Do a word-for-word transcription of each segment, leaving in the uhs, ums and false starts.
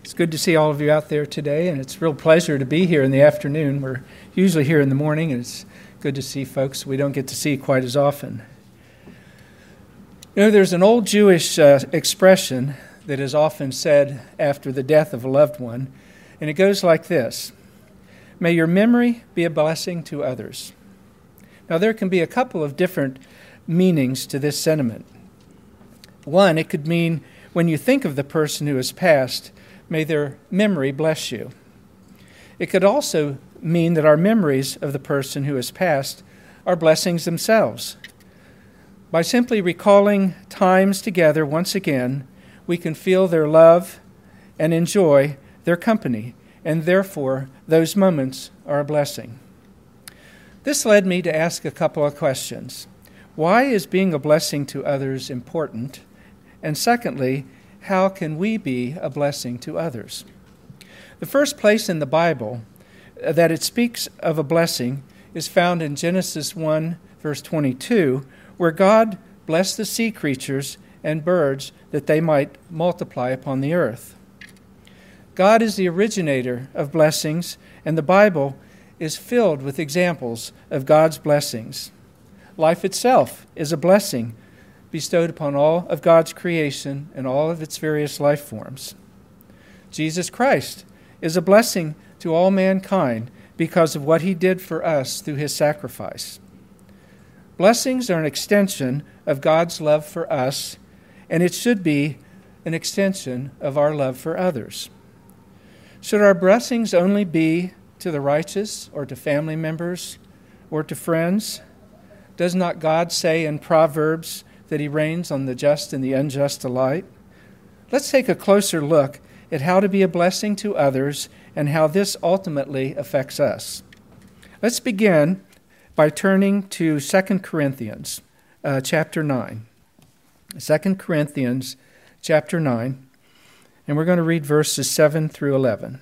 It's good to see all of you out there today, and it's a real pleasure to be here in the afternoon. We're usually here in the morning, and it's good to see folks we don't get to see quite as often. You know, there's an old Jewish uh, expression that is often said after the death of a loved one, and it goes like this: "May your memory be a blessing to others." Now, there can be a couple of different meanings to this sentiment. One, it could mean when you think of the person who has passed, may their memory bless you. It could also mean that our memories of the person who has passed are blessings themselves. By simply recalling times together once again, we can feel their love and enjoy their company, and therefore those moments are a blessing. This led me to ask a couple of questions. Why is being a blessing to others important? And secondly, how can we be a blessing to others? The first place in the Bible that it speaks of a blessing is found in Genesis one, verse twenty-two, where God blessed the sea creatures and birds that they might multiply upon the earth. God is the originator of blessings, and the Bible is filled with examples of God's blessings. Life itself is a blessing bestowed upon all of God's creation and all of its various life forms. Jesus Christ is a blessing to all mankind because of what he did for us through his sacrifice. Blessings are an extension of God's love for us, and it should be an extension of our love for others. Should our blessings only be to the righteous or to family members or to friends? Does not God say in Proverbs that he reigns on the just and the unjust alike? Let's take a closer look at how to be a blessing to others and how this ultimately affects us. Let's begin by turning to Second Corinthians uh, chapter nine. Second Corinthians chapter nine, and we're going to read verses seven through eleven.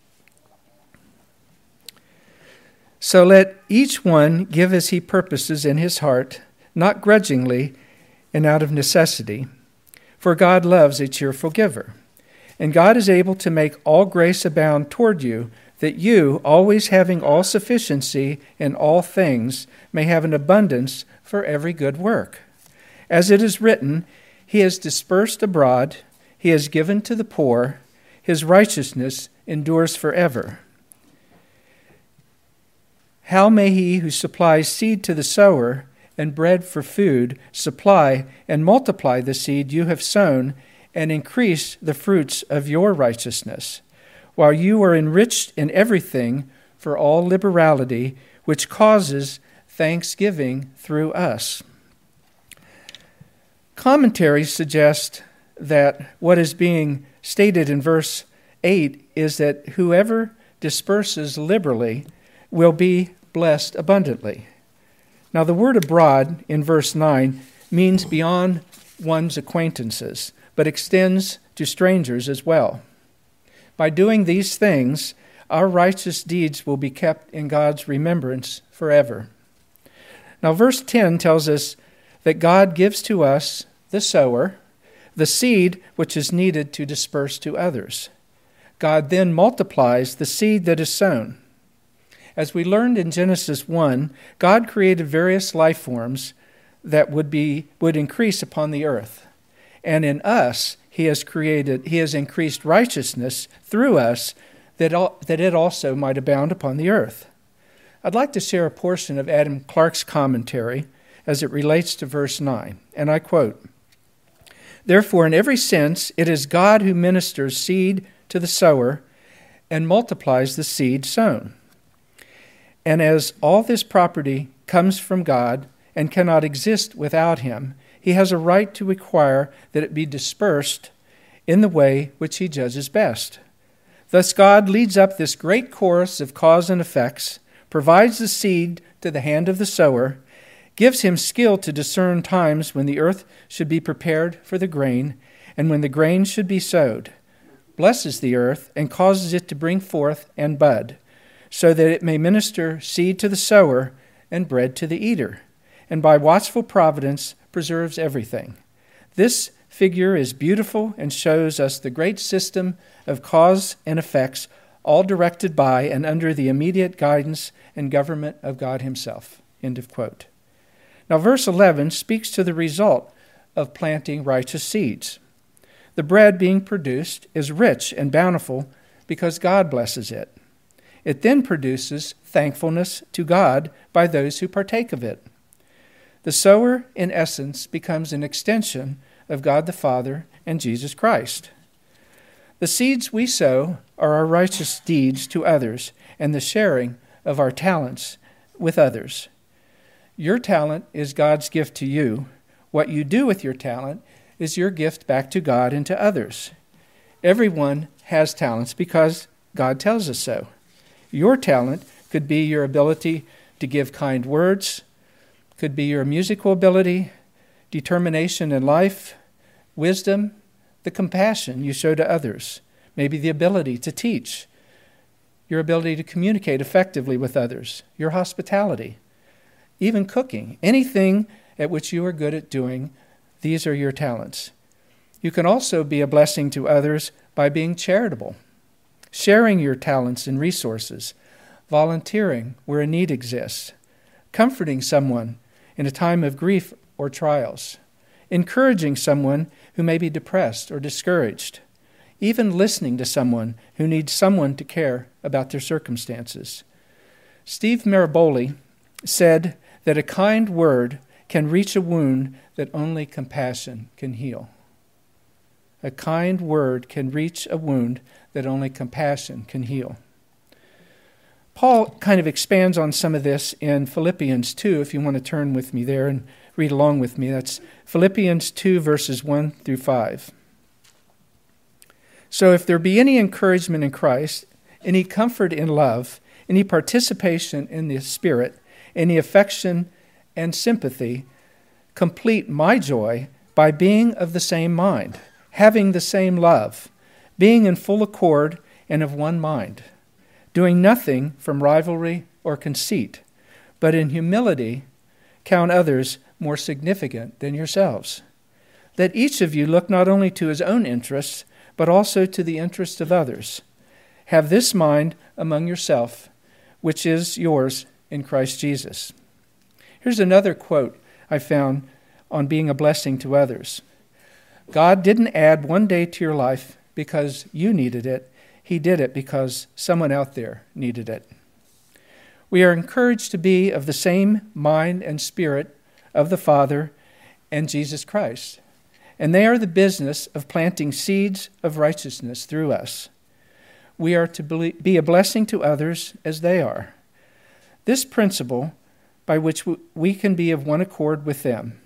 "So let each one give as he purposes in his heart, not grudgingly and out of necessity, for God loves a cheerful giver. And God is able to make all grace abound toward you, that you, always having all sufficiency in all things, may have an abundance for every good work. As it is written, he has dispersed abroad, he has given to the poor, his righteousness endures forever. How may he who supplies seed to the sower and bread for food supply and multiply the seed you have sown and increase the fruits of your righteousness, while you are enriched in everything for all liberality, which causes thanksgiving through us." Commentaries suggest that what is being stated in verse eight is that whoever disperses liberally will be blessed abundantly. Now, the word abroad in verse nine means beyond one's acquaintances, but extends to strangers as well. By doing these things, our righteous deeds will be kept in God's remembrance forever. Now, verse ten tells us that God gives to us, the sower, the seed which is needed to disperse to others. God then multiplies the seed that is sown. As we learned in Genesis one, God created various life forms that would be would increase upon the earth. And in us, he has created, he has increased righteousness through us that, all, that it also might abound upon the earth. I'd like to share a portion of Adam Clarke's commentary as it relates to verse nine, and I quote, "Therefore, in every sense, it is God who ministers seed to the sower and multiplies the seed sown. And as all this property comes from God and cannot exist without him, he has a right to require that it be dispersed in the way which he judges best. Thus God leads up this great chorus of cause and effects, provides the seed to the hand of the sower, gives him skill to discern times when the earth should be prepared for the grain, and when the grain should be sowed, blesses the earth and causes it to bring forth and bud, so that it may minister seed to the sower and bread to the eater, and by watchful providence preserves everything. This figure is beautiful and shows us the great system of cause and effects, all directed by and under the immediate guidance and government of God himself. End of quote. Now, verse eleven speaks to the result of planting righteous seeds. The bread being produced is rich and bountiful because God blesses it. It then produces thankfulness to God by those who partake of it. The sower, in essence, becomes an extension of God the Father and Jesus Christ. The seeds we sow are our righteous deeds to others and the sharing of our talents with others. Your talent is God's gift to you. What you do with your talent is your gift back to God and to others. Everyone has talents because God tells us so. Your talent could be your ability to give kind words, could be your musical ability, determination in life, wisdom, the compassion you show to others, maybe the ability to teach, your ability to communicate effectively with others, your hospitality, even cooking, anything at which you are good at doing, these are your talents. You can also be a blessing to others by being charitable, sharing your talents and resources, volunteering where a need exists, comforting someone in a time of grief or trials, encouraging someone who may be depressed or discouraged, even listening to someone who needs someone to care about their circumstances. Steve Maraboli said that a kind word can reach a wound that only compassion can heal. A kind word can reach a wound that only compassion can heal. Paul kind of expands on some of this in Philippians two, if you want to turn with me there and read along with me. That's Philippians two, verses one through five. So if there be any encouragement in Christ, any comfort in love, any participation in the Spirit, any affection and sympathy, complete my joy by being of the same mind, having the same love, being in full accord and of one mind, doing nothing from rivalry or conceit, but in humility count others more significant than yourselves. Let each of you look not only to his own interests, but also to the interests of others. Have this mind among yourself, which is yours in Christ Jesus. Here's another quote I found on being a blessing to others. God didn't add one day to your life because you needed it. He did it because someone out there needed it. We are encouraged to be of the same mind and spirit of the Father and Jesus Christ, and they are the business of planting seeds of righteousness through us. We are to be a blessing to others as they are. This principle by which we can be of one accord with them,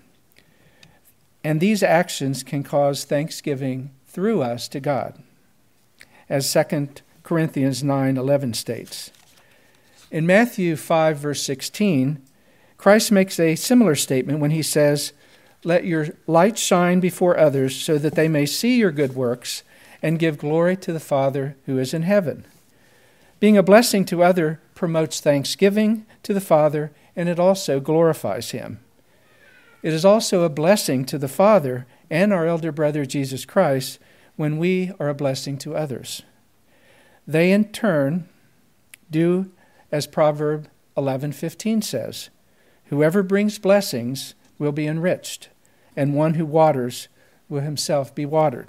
and these actions can cause thanksgiving through us to God, as Second Corinthians nine eleven states. In Matthew five, verse sixteen, Christ makes a similar statement when he says, "Let your light shine before others so that they may see your good works and give glory to the Father who is in heaven." Being a blessing to others promotes thanksgiving to the Father, and it also glorifies him. It is also a blessing to the Father and our elder brother Jesus Christ when we are a blessing to others. They in turn do as Proverbs eleven fifteen says, "Whoever brings blessings will be enriched, and one who waters will himself be watered."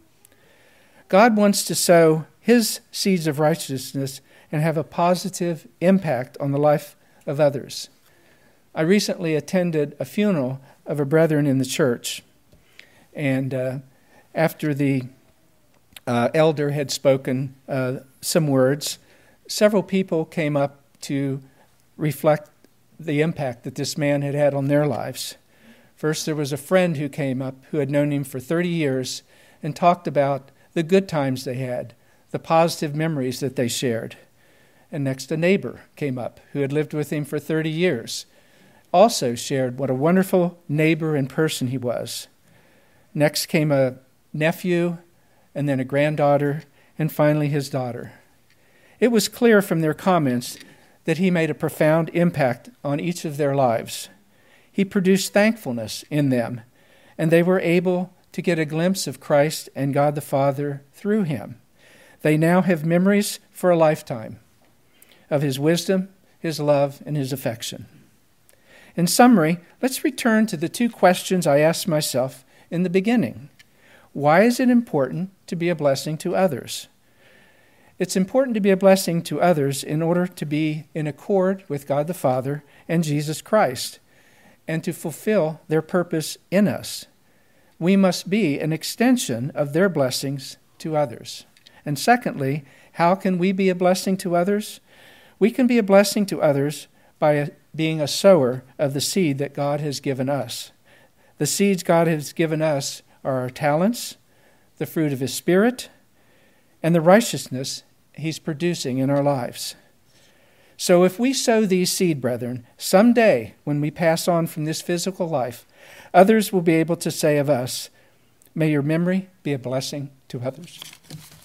God wants to sow his seeds of righteousness and have a positive impact on the life of others. I recently attended a funeral of a brethren in the church, and uh, after the uh, elder had spoken uh, some words, several people came up to reflect the impact that this man had had on their lives. First, there was a friend who came up who had known him for thirty years and talked about the good times they had, the positive memories that they shared. And next, a neighbor came up who had lived with him for thirty years, also shared what a wonderful neighbor and person he was. Next came a nephew, and then a granddaughter, and finally his daughter. It was clear from their comments that he made a profound impact on each of their lives. He produced thankfulness in them, and they were able to get a glimpse of Christ and God the Father through him. They now have memories for a lifetime of his wisdom, his love, and his affection. In summary, let's return to the two questions I asked myself in the beginning. Why is it important to be a blessing to others? It's important to be a blessing to others in order to be in accord with God the Father and Jesus Christ, and to fulfill their purpose in us. We must be an extension of their blessings to others. And secondly, how can we be a blessing to others? We can be a blessing to others by being a sower of the seed that God has given us. The seeds God has given us are our talents, the fruit of his Spirit, and the righteousness he's producing in our lives. So if we sow these seed, brethren, someday when we pass on from this physical life, others will be able to say of us, may your memory be a blessing to others.